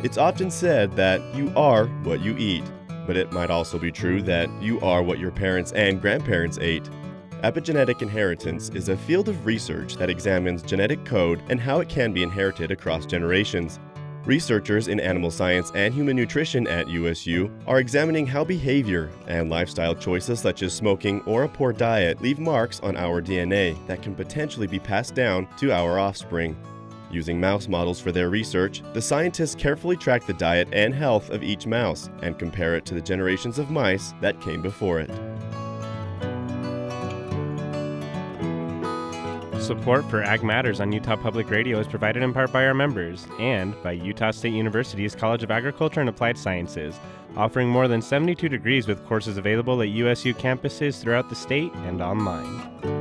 It's often said that you are what you eat, but it might also be true that you are what your parents and grandparents ate. Epigenetic inheritance is a field of research that examines genetic code and how it can be inherited across generations. Researchers in animal science and human nutrition at USU are examining how behavior and lifestyle choices such as smoking or a poor diet leave marks on our DNA that can potentially be passed down to our offspring. Using mouse models for their research, the scientists carefully track the diet and health of each mouse and compare it to the generations of mice that came before it. Support for Ag Matters on Utah Public Radio is provided in part by our members and by Utah State University's College of Agriculture and Applied Sciences, offering more than 72 degrees with courses available at USU campuses throughout the state and online.